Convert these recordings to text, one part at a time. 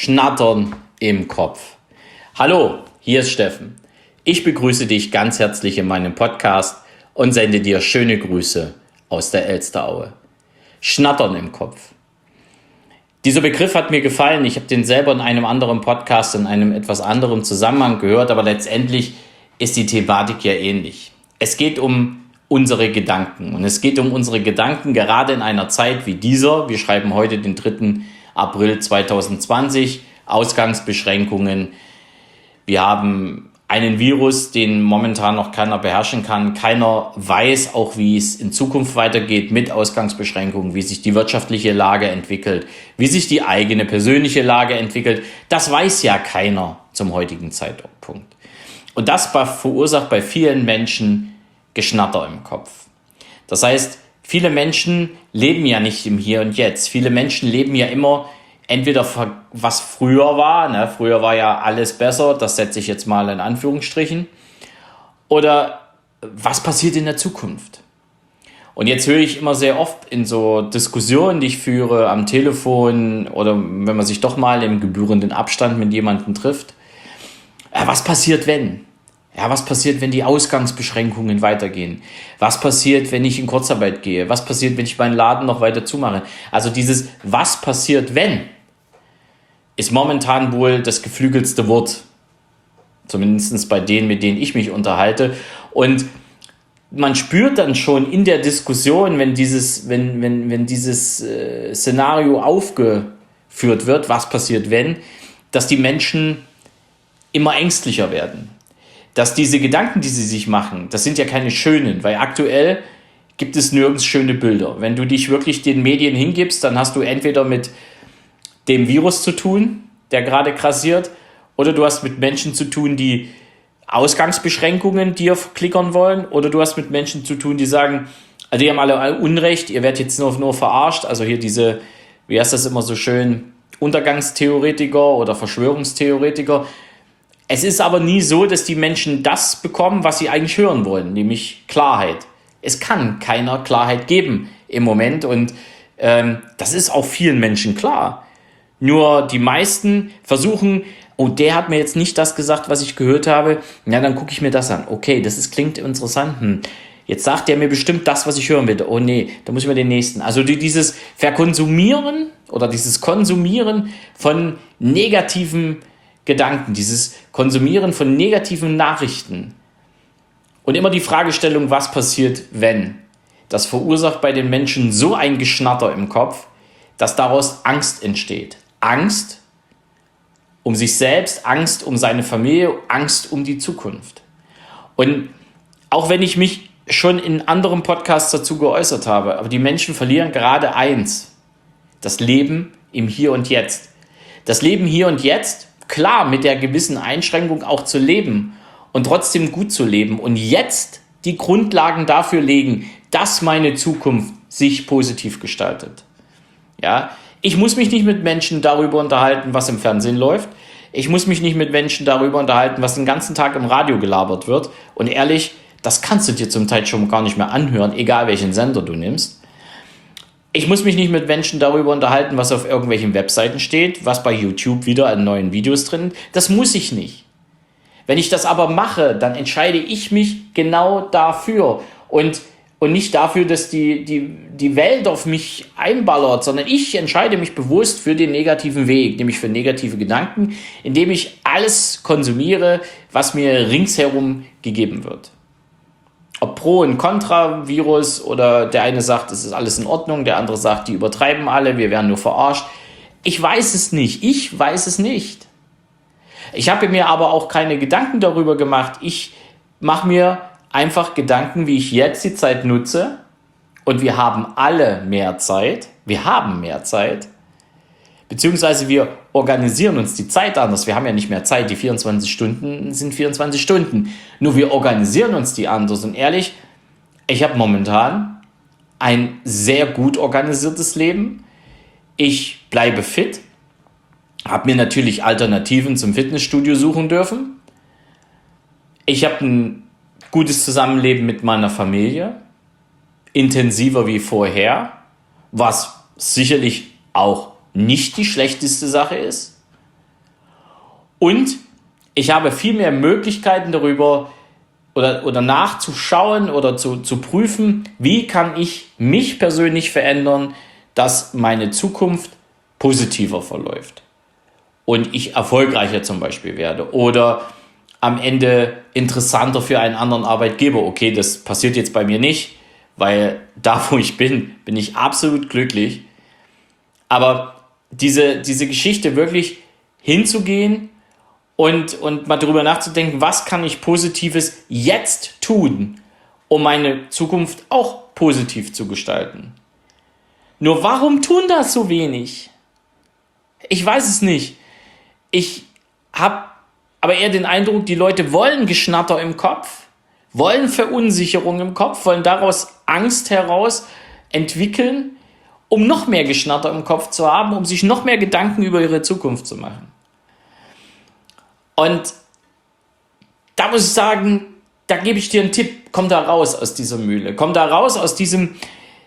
Schnattern im Kopf. Hallo, hier ist Steffen. Ich begrüße dich ganz herzlich in meinem Podcast und sende dir schöne Grüße aus der Elsteraue. Schnattern im Kopf. Dieser Begriff hat mir gefallen. Ich habe den selber in einem anderen Podcast, in einem etwas anderen Zusammenhang gehört, aber letztendlich ist die Thematik ja ähnlich. Es geht um unsere Gedanken und es geht um unsere Gedanken gerade in einer Zeit wie dieser. Wir schreiben heute den 3. April 2020, Ausgangsbeschränkungen. Wir haben einen Virus, den momentan noch keiner beherrschen kann. Keiner weiß auch, wie es in Zukunft weitergeht mit Ausgangsbeschränkungen, wie sich die wirtschaftliche Lage entwickelt, wie sich die eigene persönliche Lage entwickelt. Das weiß ja keiner zum heutigen Zeitpunkt. Und das verursacht bei vielen Menschen Geschnatter im Kopf. Das heißt, viele Menschen leben ja nicht im Hier und Jetzt. Viele Menschen leben ja immer entweder was früher war, ne? Früher war ja alles besser, das setze ich jetzt mal in Anführungsstrichen, oder was passiert in der Zukunft. Und jetzt höre ich immer sehr oft in so Diskussionen, die ich führe am Telefon oder wenn man sich doch mal im gebührenden Abstand mit jemandem trifft, was passiert wenn? Ja, was passiert, wenn die Ausgangsbeschränkungen weitergehen? Was passiert, wenn ich in Kurzarbeit gehe? Was passiert, wenn ich meinen Laden noch weiter zumache? Also dieses was passiert, wenn, ist momentan wohl das geflügelste Wort. Zumindest bei denen, mit denen ich mich unterhalte. Und man spürt dann schon in der Diskussion, wenn dieses Szenario aufgeführt wird, was passiert, wenn, dass die Menschen immer ängstlicher werden. Dass diese Gedanken, die sie sich machen, das sind ja keine schönen, weil aktuell gibt es nirgends schöne Bilder. Wenn du dich wirklich den Medien hingibst, dann hast du entweder mit dem Virus zu tun, der gerade grassiert, oder du hast mit Menschen zu tun, die Ausgangsbeschränkungen dir klickern wollen, oder du hast mit Menschen zu tun, die sagen, also die haben alle Unrecht, ihr werdet jetzt nur verarscht, also hier diese, wie heißt das immer so schön, Untergangstheoretiker oder Verschwörungstheoretiker. Es ist aber nie so, dass die Menschen das bekommen, was sie eigentlich hören wollen, nämlich Klarheit. Es kann keiner Klarheit geben im Moment und das ist auch vielen Menschen klar. Nur die meisten versuchen, oh, der hat mir jetzt nicht das gesagt, was ich gehört habe, ja, dann gucke ich mir das an. Okay, klingt interessant. Jetzt sagt der mir bestimmt das, was ich hören will. Oh nee, da muss ich mir den nächsten. Also dieses Verkonsumieren oder dieses Konsumieren von negativen Gedanken, dieses Konsumieren von negativen Nachrichten und immer die Fragestellung, was passiert, wenn, das verursacht bei den Menschen so ein Geschnatter im Kopf, dass daraus Angst entsteht. Angst um sich selbst, Angst um seine Familie, Angst um die Zukunft. Und auch wenn ich mich schon in anderen Podcasts dazu geäußert habe, aber die Menschen verlieren gerade eins: das Leben im Hier und Jetzt. Das Leben hier und jetzt, klar, mit der gewissen Einschränkung auch zu leben und trotzdem gut zu leben und jetzt die Grundlagen dafür legen, dass meine Zukunft sich positiv gestaltet. Ja, ich muss mich nicht mit Menschen darüber unterhalten, was im Fernsehen läuft. Ich muss mich nicht mit Menschen darüber unterhalten, was den ganzen Tag im Radio gelabert wird. Und ehrlich, das kannst du dir zum Teil schon gar nicht mehr anhören, egal welchen Sender du nimmst. Ich muss mich nicht mit Menschen darüber unterhalten, was auf irgendwelchen Webseiten steht, was bei YouTube wieder an neuen Videos drin ist. Das muss ich nicht. Wenn ich das aber mache, dann entscheide ich mich genau dafür und nicht dafür, dass die Welt auf mich einballert, sondern ich entscheide mich bewusst für den negativen Weg, nämlich für negative Gedanken, indem ich alles konsumiere, was mir ringsherum gegeben wird. Ob Pro- und Contra-Virus oder der eine sagt, es ist alles in Ordnung, der andere sagt, die übertreiben alle, wir werden nur verarscht. Ich weiß es nicht. Ich habe mir aber auch keine Gedanken darüber gemacht. Ich mache mir einfach Gedanken, wie ich jetzt die Zeit nutze. Und wir haben alle mehr Zeit. Beziehungsweise wir organisieren uns die Zeit anders. Wir haben ja nicht mehr Zeit. Die 24 Stunden sind 24 Stunden. Nur wir organisieren uns die anders. Und ehrlich, ich habe momentan ein sehr gut organisiertes Leben. Ich bleibe fit. Habe mir natürlich Alternativen zum Fitnessstudio suchen dürfen. Ich habe ein gutes Zusammenleben mit meiner Familie. Intensiver wie vorher. Was sicherlich auch nicht die schlechteste Sache ist. Und ich habe viel mehr Möglichkeiten darüber oder nachzuschauen oder zu prüfen, wie kann ich mich persönlich verändern, dass meine Zukunft positiver verläuft und ich erfolgreicher zum Beispiel werde oder am Ende interessanter für einen anderen Arbeitgeber. Okay, das passiert jetzt bei mir nicht, weil da, wo ich bin ich absolut glücklich. Aber diese Geschichte wirklich hinzugehen und mal darüber nachzudenken, was kann ich Positives jetzt tun, um meine Zukunft auch positiv zu gestalten. Nur warum tun das so wenig? Ich weiß es nicht. Ich habe aber eher den Eindruck, die Leute wollen Geschnatter im Kopf, wollen Verunsicherung im Kopf, wollen daraus Angst heraus entwickeln, um noch mehr Geschnatter im Kopf zu haben, um sich noch mehr Gedanken über ihre Zukunft zu machen. Und da muss ich sagen, da gebe ich dir einen Tipp, komm da raus aus dieser Mühle, komm da raus aus diesem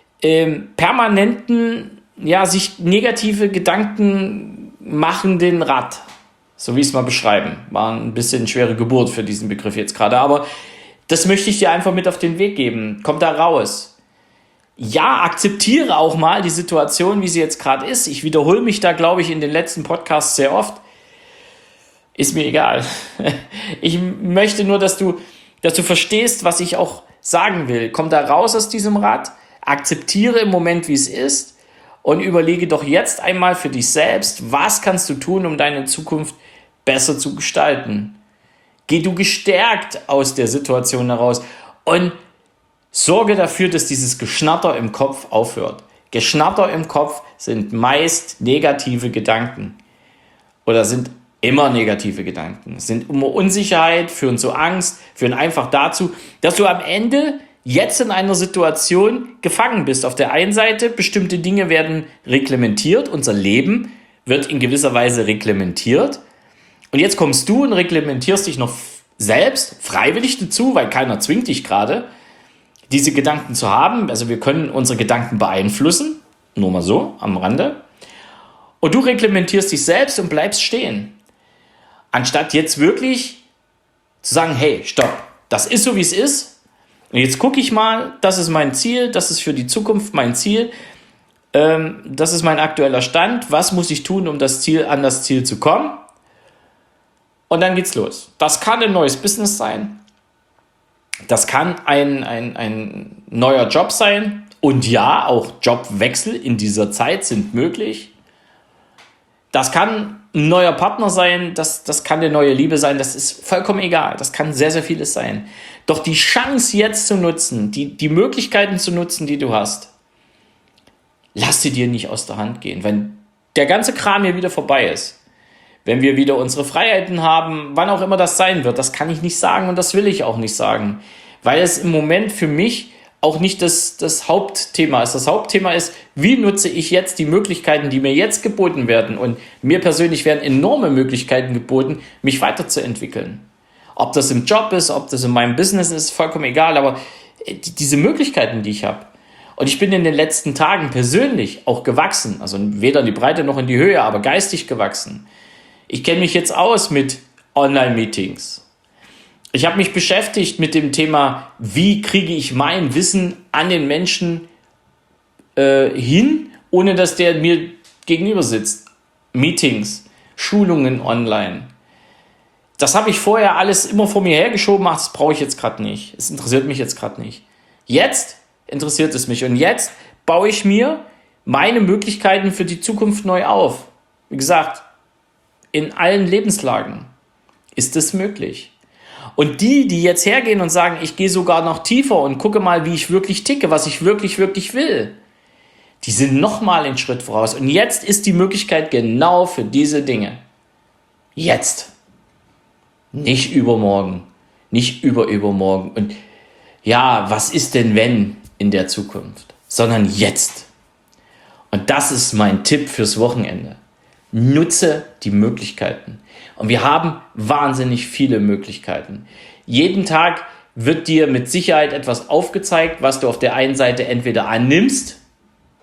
permanenten, sich negative Gedanken machenden Rad. So wie ich es mal beschreiben. War ein bisschen schwere Geburt für diesen Begriff jetzt gerade, aber das möchte ich dir einfach mit auf den Weg geben. Komm da raus. Ja, akzeptiere auch mal die Situation, wie sie jetzt gerade ist. Ich wiederhole mich da, glaube ich, in den letzten Podcasts sehr oft. Ist mir egal. Ich möchte nur, dass du verstehst, was ich auch sagen will. Komm da raus aus diesem Rad, akzeptiere im Moment, wie es ist und überlege doch jetzt einmal für dich selbst, was kannst du tun, um deine Zukunft besser zu gestalten. Geh du gestärkt aus der Situation heraus und sorge dafür, dass dieses Geschnatter im Kopf aufhört. Geschnatter im Kopf sind meist negative Gedanken oder sind immer negative Gedanken. Es sind immer Unsicherheit, führen zu Angst, führen einfach dazu, dass du am Ende jetzt in einer Situation gefangen bist. Auf der einen Seite, bestimmte Dinge werden reglementiert, unser Leben wird in gewisser Weise reglementiert. Und jetzt kommst du und reglementierst dich noch selbst, freiwillig dazu, weil keiner zwingt dich gerade, diese Gedanken zu haben. Also wir können unsere Gedanken beeinflussen, nur mal so am Rande. Und du reglementierst dich selbst und bleibst stehen. Anstatt jetzt wirklich zu sagen, hey, stopp, das ist so, wie es ist. Und jetzt gucke ich mal, das ist mein Ziel, das ist für die Zukunft mein Ziel. Das ist mein aktueller Stand. Was muss ich tun, um an das Ziel zu kommen? Und dann geht's los. Das kann ein neues Business sein. Das kann ein neuer Job sein. Und ja, auch Jobwechsel in dieser Zeit sind möglich. Das kann ein neuer Partner sein, das kann eine neue Liebe sein, das ist vollkommen egal. Das kann sehr, sehr vieles sein. Doch die Chance jetzt zu nutzen, die Möglichkeiten zu nutzen, die du hast, lass sie dir nicht aus der Hand gehen. Wenn der ganze Kram hier wieder vorbei ist, wenn wir wieder unsere Freiheiten haben, wann auch immer das sein wird, das kann ich nicht sagen und das will ich auch nicht sagen, weil es im Moment für mich auch nicht das Hauptthema ist. Das Hauptthema ist, wie nutze ich jetzt die Möglichkeiten, die mir jetzt geboten werden. Und mir persönlich werden enorme Möglichkeiten geboten, mich weiterzuentwickeln. Ob das im Job ist, ob das in meinem Business ist, vollkommen egal. Aber diese Möglichkeiten, die ich habe. Und ich bin in den letzten Tagen persönlich auch gewachsen. Also weder in die Breite noch in die Höhe, aber geistig gewachsen. Ich kenne mich jetzt aus mit Online-Meetings. Ich habe mich beschäftigt mit dem Thema, wie kriege ich mein Wissen an den Menschen hin, ohne dass der mir gegenüber sitzt. Meetings, Schulungen online. Das habe ich vorher alles immer vor mir hergeschoben, das brauche ich jetzt gerade nicht. Es interessiert mich jetzt gerade nicht. Jetzt interessiert es mich und jetzt baue ich mir meine Möglichkeiten für die Zukunft neu auf. Wie gesagt, in allen Lebenslagen ist es möglich. Und die jetzt hergehen und sagen, ich gehe sogar noch tiefer und gucke mal, wie ich wirklich ticke, was ich wirklich, wirklich will, die sind nochmal einen Schritt voraus. Und jetzt ist die Möglichkeit genau für diese Dinge. Jetzt. Nicht übermorgen. Nicht übermorgen. Und ja, was ist denn wenn in der Zukunft? Sondern jetzt. Und das ist mein Tipp fürs Wochenende. Nutze die Möglichkeiten. Und wir haben wahnsinnig viele Möglichkeiten. Jeden Tag wird dir mit Sicherheit etwas aufgezeigt, was du auf der einen Seite entweder annimmst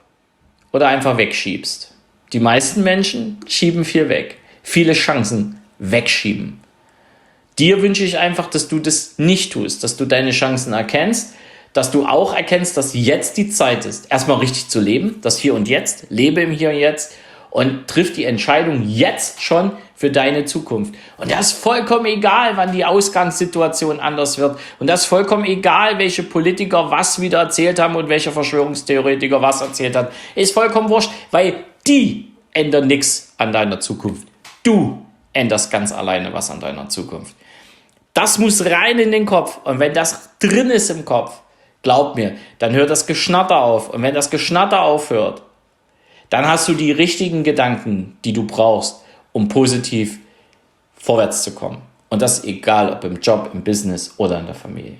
oder einfach wegschiebst. Die meisten Menschen schieben viel weg. Viele Chancen wegschieben. Dir wünsche ich einfach, dass du das nicht tust, dass du deine Chancen erkennst, dass du auch erkennst, dass jetzt die Zeit ist, erstmal richtig zu leben, das Hier und Jetzt, lebe im Hier und Jetzt und triff die Entscheidung jetzt schon für deine Zukunft. Und das ist vollkommen egal, wann die Ausgangssituation anders wird. Und das ist vollkommen egal, welche Politiker was wieder erzählt haben und welcher Verschwörungstheoretiker was erzählt hat. Ist vollkommen wurscht, weil die ändern nichts an deiner Zukunft. Du änderst ganz alleine was an deiner Zukunft. Das muss rein in den Kopf. Und wenn das drin ist im Kopf, glaub mir, dann hört das Geschnatter auf. Und wenn das Geschnatter aufhört, dann hast du die richtigen Gedanken, die du brauchst, um positiv vorwärts zu kommen. Und das ist egal, ob im Job, im Business oder in der Familie.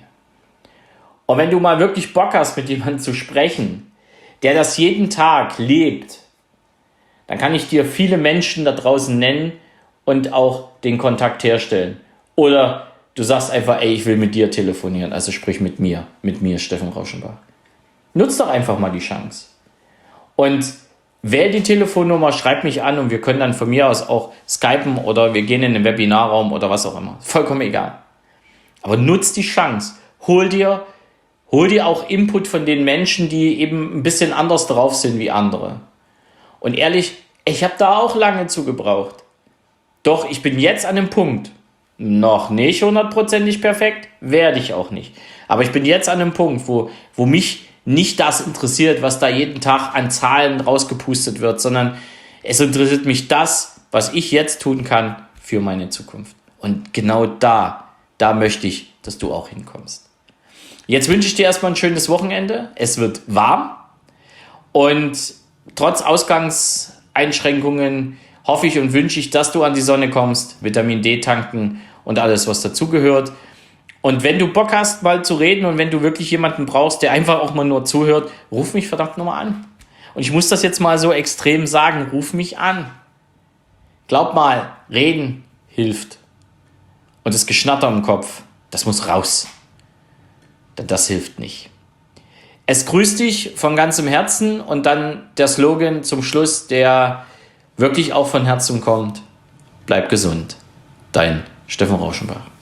Und wenn du mal wirklich Bock hast, mit jemandem zu sprechen, der das jeden Tag lebt, dann kann ich dir viele Menschen da draußen nennen und auch den Kontakt herstellen. Oder du sagst einfach, ey, ich will mit dir telefonieren, also sprich mit mir, Steffen Rauschenbach. Nutz doch einfach mal die Chance. Und wähl die Telefonnummer, schreib mich an und wir können dann von mir aus auch skypen oder wir gehen in den Webinarraum oder was auch immer. Vollkommen egal. Aber nutz die Chance. Hol dir auch Input von den Menschen, die eben ein bisschen anders drauf sind wie andere. Und ehrlich, ich habe da auch lange zu gebraucht. Doch ich bin jetzt an einem Punkt, noch nicht 100% perfekt, werde ich auch nicht. Aber ich bin jetzt an einem Punkt, wo mich nicht das interessiert, was da jeden Tag an Zahlen rausgepustet wird, sondern es interessiert mich das, was ich jetzt tun kann für meine Zukunft. Und genau da möchte ich, dass du auch hinkommst. Jetzt wünsche ich dir erstmal ein schönes Wochenende. Es wird warm und trotz Ausgangseinschränkungen hoffe ich und wünsche ich, dass du an die Sonne kommst, Vitamin D tanken und alles, was dazugehört. Und wenn du Bock hast, mal zu reden und wenn du wirklich jemanden brauchst, der einfach auch mal nur zuhört, ruf mich verdammt nochmal an. Und ich muss das jetzt mal so extrem sagen, ruf mich an. Glaub mal, reden hilft. Und das Geschnatter im Kopf, das muss raus. Denn das hilft nicht. Es grüßt dich von ganzem Herzen und dann der Slogan zum Schluss, der wirklich auch von Herzen kommt. Bleib gesund. Dein Steffen Rauschenbach.